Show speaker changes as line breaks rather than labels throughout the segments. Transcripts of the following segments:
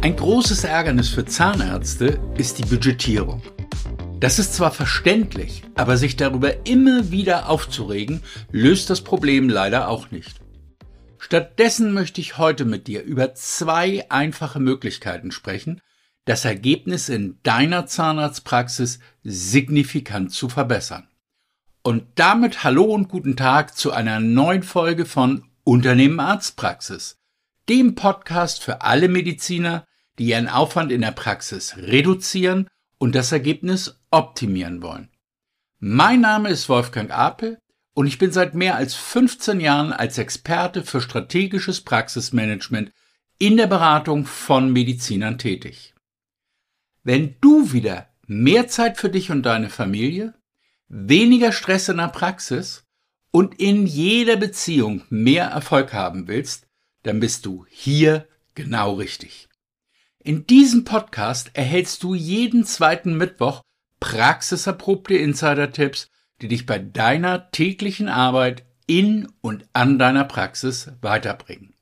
Ein großes Ärgernis für Zahnärzte ist die Budgetierung. Das ist zwar verständlich, aber sich darüber immer wieder aufzuregen, löst das Problem leider auch nicht. Stattdessen möchte ich heute mit dir über 2 einfache Möglichkeiten sprechen, das Ergebnis in deiner Zahnarztpraxis signifikant zu verbessern. Und damit hallo und guten Tag zu einer neuen Folge von Unternehmen Arztpraxis, dem Podcast für alle Mediziner, die ihren Aufwand in der Praxis reduzieren und das Ergebnis optimieren wollen. Mein Name ist Wolfgang Apel und ich bin seit mehr als 15 Jahren als Experte für strategisches Praxismanagement in der Beratung von Medizinern tätig. Wenn du wieder mehr Zeit für dich und deine Familie, weniger Stress in der Praxis und in jeder Beziehung mehr Erfolg haben willst, dann bist du hier genau richtig. In diesem Podcast erhältst du jeden zweiten Mittwoch praxiserprobte Insider-Tipps, die dich bei deiner täglichen Arbeit in und an deiner Praxis weiterbringen.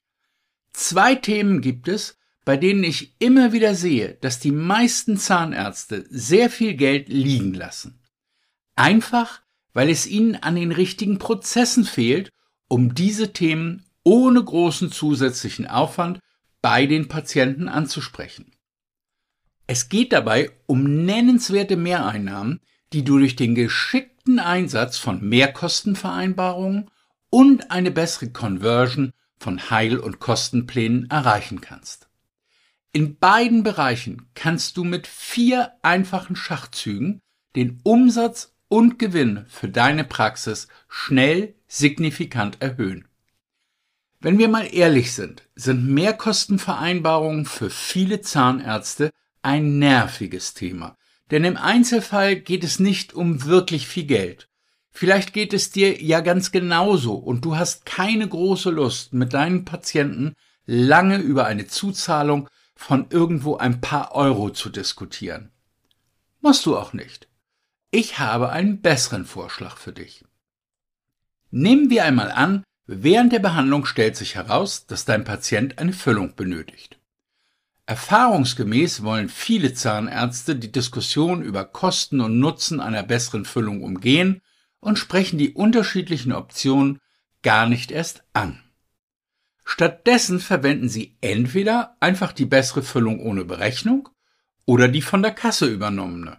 2 Themen gibt es, bei denen ich immer wieder sehe, dass die meisten Zahnärzte sehr viel Geld liegen lassen. Einfach, weil es ihnen an den richtigen Prozessen fehlt, um diese Themen ohne großen zusätzlichen Aufwand bei den Patienten anzusprechen. Es geht dabei um nennenswerte Mehreinnahmen, die du durch den geschickten Einsatz von Mehrkostenvereinbarungen und eine bessere Conversion von Heil- und Kostenplänen erreichen kannst. In beiden Bereichen kannst du mit 4 einfachen Schachzügen den Umsatz und Gewinn für deine Praxis schnell signifikant erhöhen. Wenn wir mal ehrlich sind Mehrkostenvereinbarungen für viele Zahnärzte ein nerviges Thema. Denn im Einzelfall geht es nicht um wirklich viel Geld. Vielleicht geht es dir ja ganz genauso und du hast keine große Lust, mit deinen Patienten lange über eine Zuzahlung von irgendwo ein paar Euro zu diskutieren. Musst du auch nicht. Ich habe einen besseren Vorschlag für dich. Nehmen wir einmal an, während der Behandlung stellt sich heraus, dass dein Patient eine Füllung benötigt. Erfahrungsgemäß wollen viele Zahnärzte die Diskussion über Kosten und Nutzen einer besseren Füllung umgehen und sprechen die unterschiedlichen Optionen gar nicht erst an. Stattdessen verwenden sie entweder einfach die bessere Füllung ohne Berechnung oder die von der Kasse übernommene.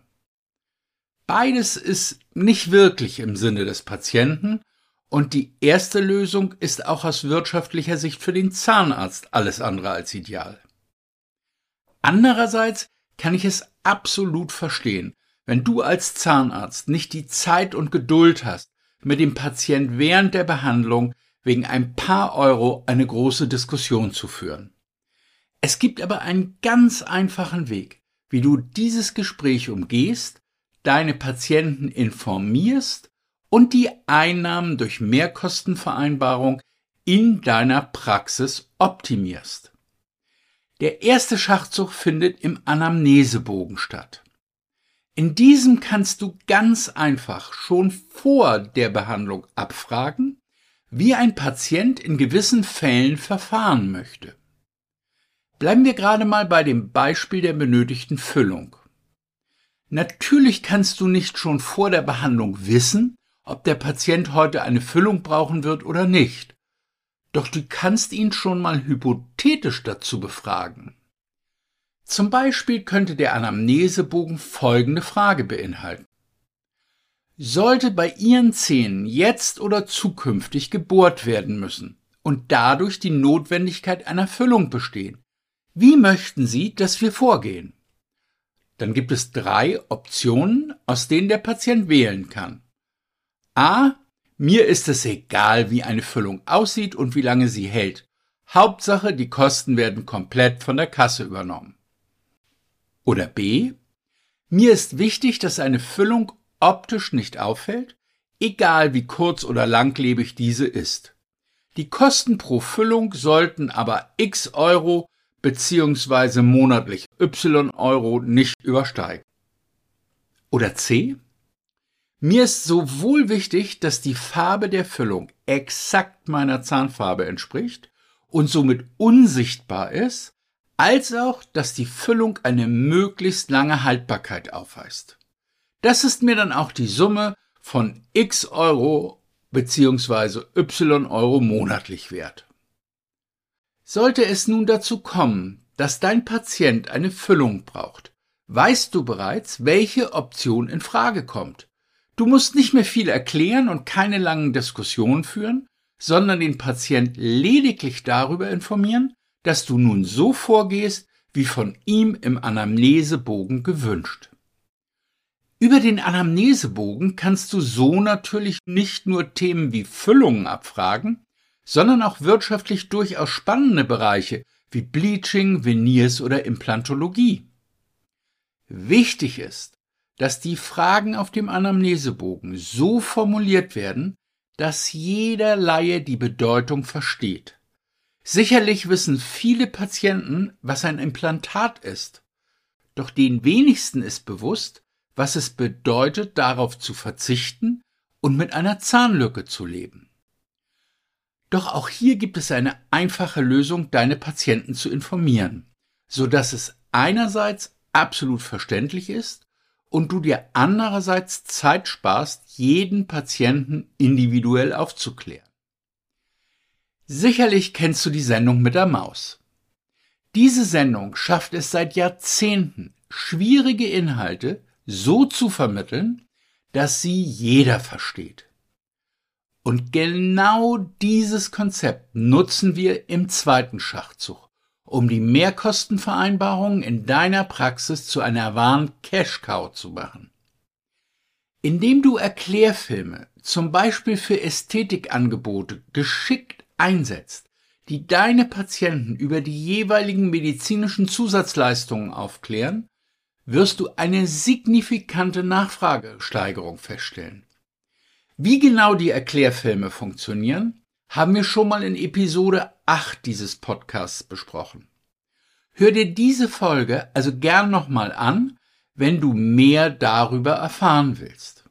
Beides ist nicht wirklich im Sinne des Patienten und die erste Lösung ist auch aus wirtschaftlicher Sicht für den Zahnarzt alles andere als ideal. Andererseits kann ich es absolut verstehen, wenn du als Zahnarzt nicht die Zeit und Geduld hast, mit dem Patient während der Behandlung wegen ein paar Euro eine große Diskussion zu führen. Es gibt aber einen ganz einfachen Weg, wie du dieses Gespräch umgehst, deine Patienten informierst und die Einnahmen durch Mehrkostenvereinbarung in deiner Praxis optimierst. Der erste Schachzug findet im Anamnesebogen statt. In diesem kannst du ganz einfach schon vor der Behandlung abfragen, wie ein Patient in gewissen Fällen verfahren möchte. Bleiben wir gerade mal bei dem Beispiel der benötigten Füllung. Natürlich kannst du nicht schon vor der Behandlung wissen, ob der Patient heute eine Füllung brauchen wird oder nicht. Doch du kannst ihn schon mal hypothetisch dazu befragen. Zum Beispiel könnte der Anamnesebogen folgende Frage beinhalten. Sollte bei Ihren Zähnen jetzt oder zukünftig gebohrt werden müssen und dadurch die Notwendigkeit einer Füllung bestehen, wie möchten Sie, dass wir vorgehen? Dann gibt es 3 Optionen, aus denen der Patient wählen kann. A. Mir ist es egal, wie eine Füllung aussieht und wie lange sie hält. Hauptsache, die Kosten werden komplett von der Kasse übernommen. Oder B. Mir ist wichtig, dass eine Füllung optisch nicht auffällt, egal wie kurz oder langlebig diese ist. Die Kosten pro Füllung sollten aber x Euro bzw. monatlich y Euro nicht übersteigen. Oder C. Mir ist sowohl wichtig, dass die Farbe der Füllung exakt meiner Zahnfarbe entspricht und somit unsichtbar ist, als auch, dass die Füllung eine möglichst lange Haltbarkeit aufweist. Das ist mir dann auch die Summe von x Euro bzw. y Euro monatlich wert. Sollte es nun dazu kommen, dass dein Patient eine Füllung braucht, weißt du bereits, welche Option in Frage kommt. Du musst nicht mehr viel erklären und keine langen Diskussionen führen, sondern den Patient lediglich darüber informieren, dass du nun so vorgehst, wie von ihm im Anamnesebogen gewünscht. Über den Anamnesebogen kannst du so natürlich nicht nur Themen wie Füllungen abfragen, sondern auch wirtschaftlich durchaus spannende Bereiche wie Bleaching, Veneers oder Implantologie. Wichtig ist, dass die Fragen auf dem Anamnesebogen so formuliert werden, dass jeder Laie die Bedeutung versteht. Sicherlich wissen viele Patienten, was ein Implantat ist, doch den wenigsten ist bewusst, was es bedeutet, darauf zu verzichten und mit einer Zahnlücke zu leben. Doch auch hier gibt es eine einfache Lösung, deine Patienten zu informieren, sodass es einerseits absolut verständlich ist und du dir andererseits Zeit sparst, jeden Patienten individuell aufzuklären. Sicherlich kennst du die Sendung mit der Maus. Diese Sendung schafft es seit Jahrzehnten, schwierige Inhalte so zu vermitteln, dass sie jeder versteht. Und genau dieses Konzept nutzen wir im zweiten Schachzug, um die Mehrkostenvereinbarungen in deiner Praxis zu einer wahren Cash-Cow zu machen. Indem du Erklärfilme, zum Beispiel für Ästhetikangebote, geschickt einsetzt, die deine Patienten über die jeweiligen medizinischen Zusatzleistungen aufklären, wirst du eine signifikante Nachfragesteigerung feststellen. Wie genau die Erklärfilme funktionieren, haben wir schon mal in Episode 8 dieses Podcasts besprochen. Hör dir diese Folge also gern nochmal an, wenn du mehr darüber erfahren willst.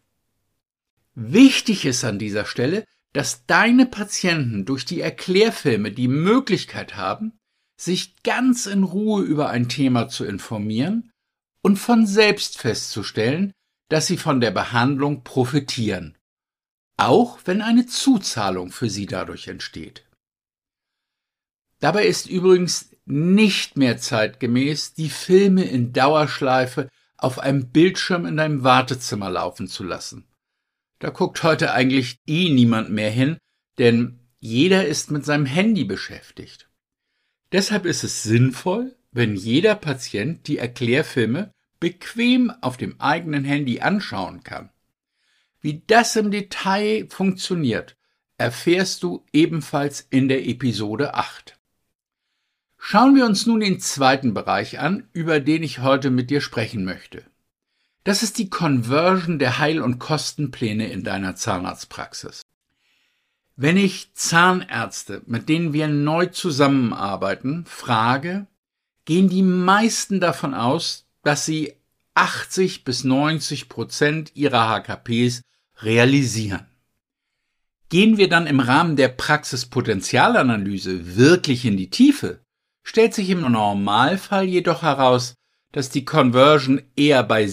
Wichtig ist an dieser Stelle, dass deine Patienten durch die Erklärfilme die Möglichkeit haben, sich ganz in Ruhe über ein Thema zu informieren und von selbst festzustellen, dass sie von der Behandlung profitieren, auch wenn eine Zuzahlung für sie dadurch entsteht. Dabei ist übrigens nicht mehr zeitgemäß, die Filme in Dauerschleife auf einem Bildschirm in deinem Wartezimmer laufen zu lassen. Da guckt heute eigentlich niemand mehr hin, denn jeder ist mit seinem Handy beschäftigt. Deshalb ist es sinnvoll, wenn jeder Patient die Erklärfilme bequem auf dem eigenen Handy anschauen kann. Wie das im Detail funktioniert, erfährst du ebenfalls in der Episode 8. Schauen wir uns nun den zweiten Bereich an, über den ich heute mit dir sprechen möchte. Das ist die Conversion der Heil- und Kostenpläne in deiner Zahnarztpraxis. Wenn ich Zahnärzte, mit denen wir neu zusammenarbeiten, frage, gehen die meisten davon aus, dass sie 80-90% ihrer HKPs realisieren. Gehen wir dann im Rahmen der Praxispotenzialanalyse wirklich in die Tiefe, stellt sich im Normalfall jedoch heraus, dass die Conversion eher bei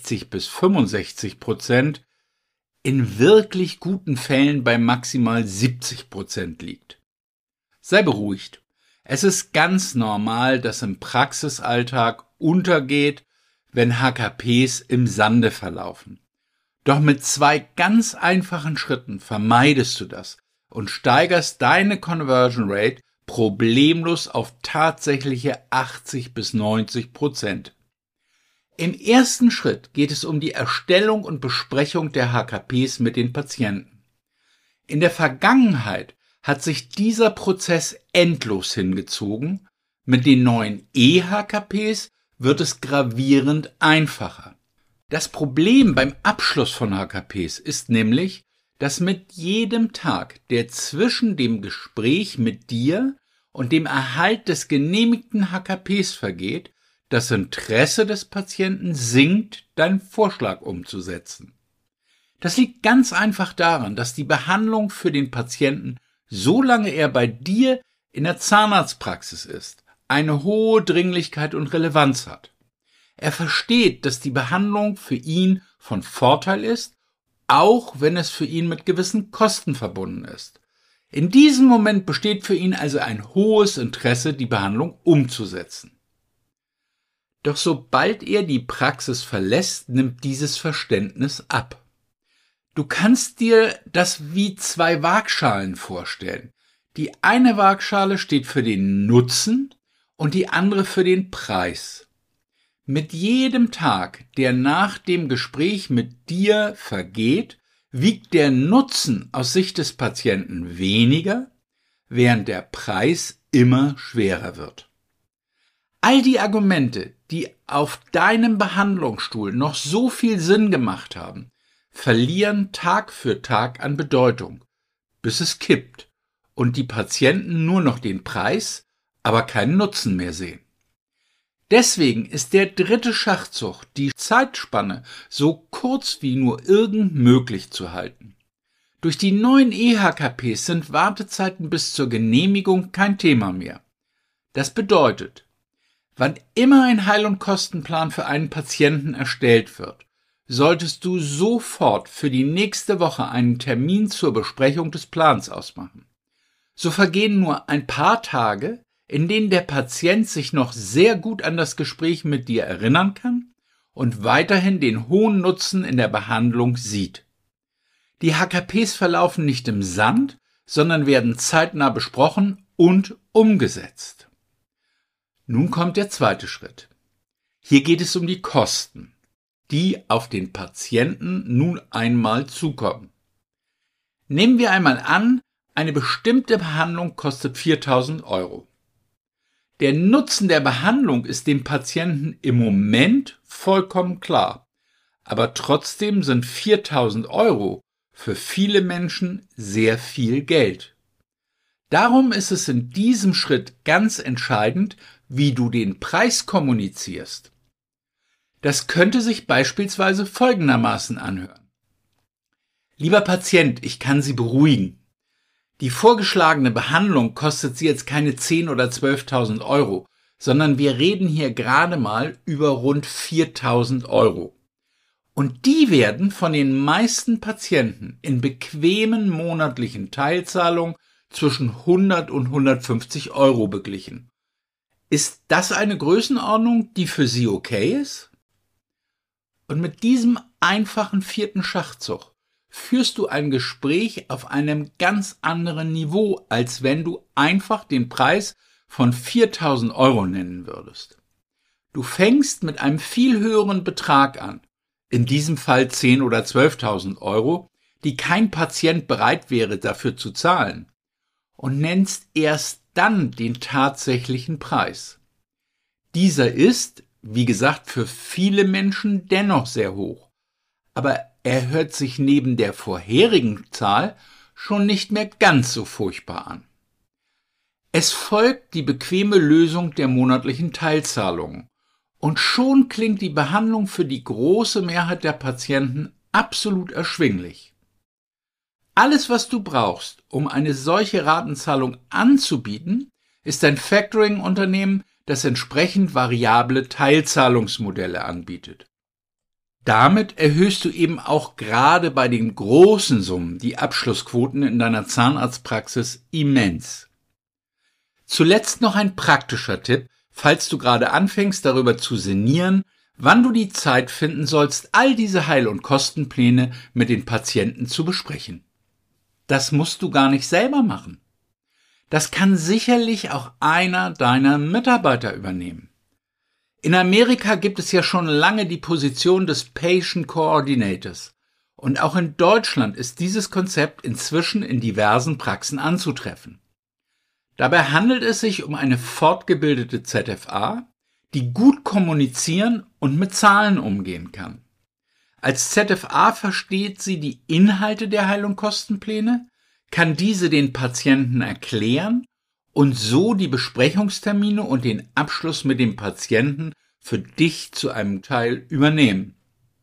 60-65%, in wirklich guten Fällen bei maximal 70% liegt. Sei beruhigt. Es ist ganz normal, dass im Praxisalltag untergeht, wenn HKPs im Sande verlaufen. Doch mit 2 ganz einfachen Schritten vermeidest du das und steigerst deine Conversion Rate problemlos auf tatsächliche 80-90%. Im ersten Schritt geht es um die Erstellung und Besprechung der HKPs mit den Patienten. In der Vergangenheit hat sich dieser Prozess endlos hingezogen. Mit den neuen eHKPs wird es gravierend einfacher. Das Problem beim Abschluss von HKPs ist nämlich, dass mit jedem Tag, der zwischen dem Gespräch mit dir und dem Erhalt des genehmigten HKPs vergeht, das Interesse des Patienten sinkt, deinen Vorschlag umzusetzen. Das liegt ganz einfach daran, dass die Behandlung für den Patienten, solange er bei dir in der Zahnarztpraxis ist, eine hohe Dringlichkeit und Relevanz hat. Er versteht, dass die Behandlung für ihn von Vorteil ist, auch wenn es für ihn mit gewissen Kosten verbunden ist. In diesem Moment besteht für ihn also ein hohes Interesse, die Behandlung umzusetzen. Doch sobald er die Praxis verlässt, nimmt dieses Verständnis ab. Du kannst dir das wie zwei Waagschalen vorstellen. Die eine Waagschale steht für den Nutzen und die andere für den Preis. Mit jedem Tag, der nach dem Gespräch mit dir vergeht, wiegt der Nutzen aus Sicht des Patienten weniger, während der Preis immer schwerer wird. All die Argumente, die auf deinem Behandlungsstuhl noch so viel Sinn gemacht haben, verlieren Tag für Tag an Bedeutung, bis es kippt und die Patienten nur noch den Preis, aber keinen Nutzen mehr sehen. Deswegen ist der dritte Schachzug, die Zeitspanne, so kurz wie nur irgend möglich zu halten. Durch die neuen EHKPs sind Wartezeiten bis zur Genehmigung kein Thema mehr. Das bedeutet, wann immer ein Heil- und Kostenplan für einen Patienten erstellt wird, solltest du sofort für die nächste Woche einen Termin zur Besprechung des Plans ausmachen. So vergehen nur ein paar Tage, in denen der Patient sich noch sehr gut an das Gespräch mit dir erinnern kann und weiterhin den hohen Nutzen in der Behandlung sieht. Die HKPs verlaufen nicht im Sand, sondern werden zeitnah besprochen und umgesetzt. Nun kommt der zweite Schritt. Hier geht es um die Kosten, die auf den Patienten nun einmal zukommen. Nehmen wir einmal an, eine bestimmte Behandlung kostet 4.000 €. Der Nutzen der Behandlung ist dem Patienten im Moment vollkommen klar, aber trotzdem sind 4.000 € für viele Menschen sehr viel Geld. Darum ist es in diesem Schritt ganz entscheidend, wie du den Preis kommunizierst. Das könnte sich beispielsweise folgendermaßen anhören. Lieber Patient, ich kann Sie beruhigen. Die vorgeschlagene Behandlung kostet Sie jetzt keine 10.000 oder 12.000 €, sondern wir reden hier gerade mal über rund 4.000 €. Und die werden von den meisten Patienten in bequemen monatlichen Teilzahlungen zwischen 100 und 150 € beglichen. Ist das eine Größenordnung, die für Sie okay ist? Und mit diesem einfachen vierten Schachzug führst du ein Gespräch auf einem ganz anderen Niveau, als wenn du einfach den Preis von 4.000 € nennen würdest. Du fängst mit einem viel höheren Betrag an, in diesem Fall 10.000 oder 12.000 €, die kein Patient bereit wäre dafür zu zahlen, und nennst erst dann den tatsächlichen Preis. Dieser ist, wie gesagt, für viele Menschen dennoch sehr hoch, aber er hört sich neben der vorherigen Zahl schon nicht mehr ganz so furchtbar an. Es folgt die bequeme Lösung der monatlichen Teilzahlungen und schon klingt die Behandlung für die große Mehrheit der Patienten absolut erschwinglich. Alles, was du brauchst, um eine solche Ratenzahlung anzubieten, ist ein Factoring-Unternehmen, das entsprechend variable Teilzahlungsmodelle anbietet. Damit erhöhst du eben auch gerade bei den großen Summen die Abschlussquoten in deiner Zahnarztpraxis immens. Zuletzt noch ein praktischer Tipp, falls du gerade anfängst, darüber zu sinnieren, wann du die Zeit finden sollst, all diese Heil- und Kostenpläne mit den Patienten zu besprechen. Das musst du gar nicht selber machen. Das kann sicherlich auch einer deiner Mitarbeiter übernehmen. In Amerika gibt es ja schon lange die Position des Patient Coordinators und auch in Deutschland ist dieses Konzept inzwischen in diversen Praxen anzutreffen. Dabei handelt es sich um eine fortgebildete ZFA, die gut kommunizieren und mit Zahlen umgehen kann. Als ZFA versteht sie die Inhalte der Heil- und Kostenpläne, kann diese den Patienten erklären und so die Besprechungstermine und den Abschluss mit dem Patienten für dich zu einem Teil übernehmen.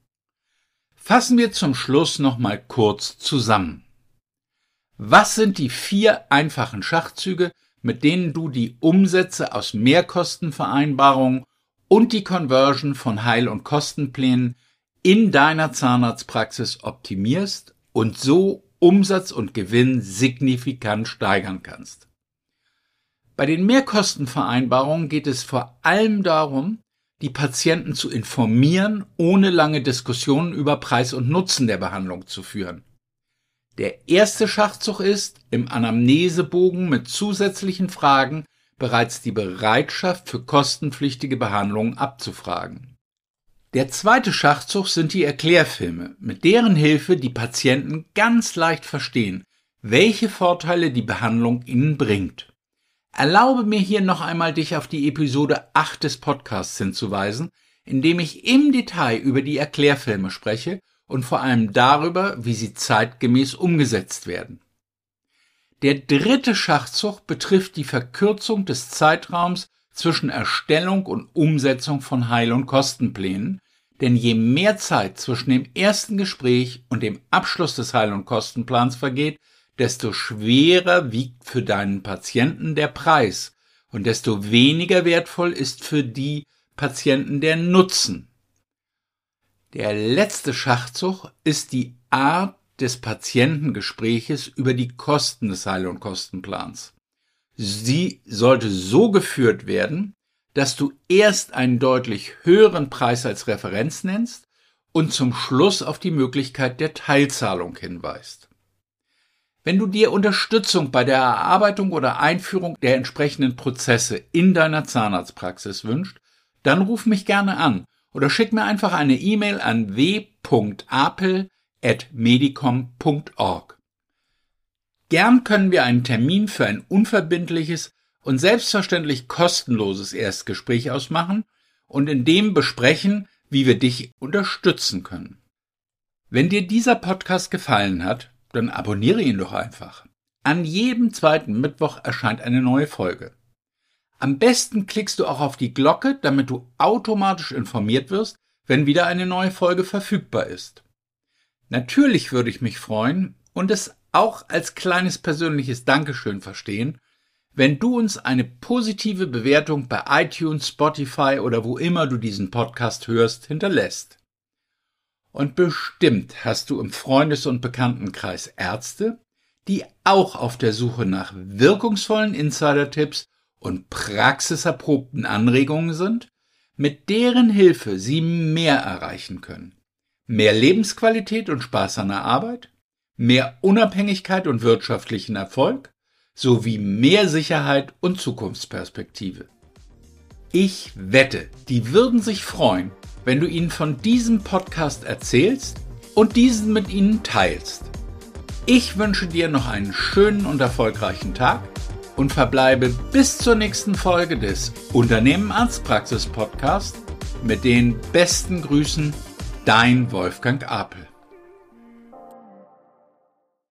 Fassen wir zum Schluss nochmal kurz zusammen. Was sind die 4 einfachen Schachzüge, mit denen du die Umsätze aus Mehrkostenvereinbarungen und die Conversion von Heil- und Kostenplänen in deiner Zahnarztpraxis optimierst und so Umsatz und Gewinn signifikant steigern kannst. Bei den Mehrkostenvereinbarungen geht es vor allem darum, die Patienten zu informieren, ohne lange Diskussionen über Preis und Nutzen der Behandlung zu führen. Der erste Schachzug ist, im Anamnesebogen mit zusätzlichen Fragen bereits die Bereitschaft für kostenpflichtige Behandlungen abzufragen. Der zweite Schachzug sind die Erklärfilme, mit deren Hilfe die Patienten ganz leicht verstehen, welche Vorteile die Behandlung ihnen bringt. Erlaube mir hier noch einmal, dich auf die Episode 8 des Podcasts hinzuweisen, in dem ich im Detail über die Erklärfilme spreche und vor allem darüber, wie sie zeitgemäß umgesetzt werden. Der dritte Schachzug betrifft die Verkürzung des Zeitraums zwischen Erstellung und Umsetzung von Heil- und Kostenplänen, denn je mehr Zeit zwischen dem ersten Gespräch und dem Abschluss des Heil- und Kostenplans vergeht, desto schwerer wiegt für deinen Patienten der Preis und desto weniger wertvoll ist für die Patienten der Nutzen. Der letzte Schachzug ist die Art des Patientengespräches über die Kosten des Heil- und Kostenplans. Sie sollte so geführt werden, dass du erst einen deutlich höheren Preis als Referenz nennst und zum Schluss auf die Möglichkeit der Teilzahlung hinweist. Wenn du dir Unterstützung bei der Erarbeitung oder Einführung der entsprechenden Prozesse in deiner Zahnarztpraxis wünschst, dann ruf mich gerne an oder schick mir einfach eine E-Mail an w.apel@medicom.org. Gern können wir einen Termin für ein unverbindliches und selbstverständlich kostenloses Erstgespräch ausmachen und in dem besprechen, wie wir dich unterstützen können. Wenn dir dieser Podcast gefallen hat, dann abonniere ihn doch einfach. An jedem zweiten Mittwoch erscheint eine neue Folge. Am besten klickst du auch auf die Glocke, damit du automatisch informiert wirst, wenn wieder eine neue Folge verfügbar ist. Natürlich würde ich mich freuen und es auch als kleines persönliches Dankeschön verstehen, wenn du uns eine positive Bewertung bei iTunes, Spotify oder wo immer du diesen Podcast hörst, hinterlässt. Und bestimmt hast du im Freundes- und Bekanntenkreis Ärzte, die auch auf der Suche nach wirkungsvollen Insider-Tipps und praxiserprobten Anregungen sind, mit deren Hilfe sie mehr erreichen können. Mehr Lebensqualität und Spaß an der Arbeit, mehr Unabhängigkeit und wirtschaftlichen Erfolg, sowie mehr Sicherheit und Zukunftsperspektive. Ich wette, die würden sich freuen, wenn du ihnen von diesem Podcast erzählst und diesen mit ihnen teilst. Ich wünsche dir noch einen schönen und erfolgreichen Tag und verbleibe bis zur nächsten Folge des Unternehmen Arztpraxis Podcast mit den besten Grüßen, dein Wolfgang Apel.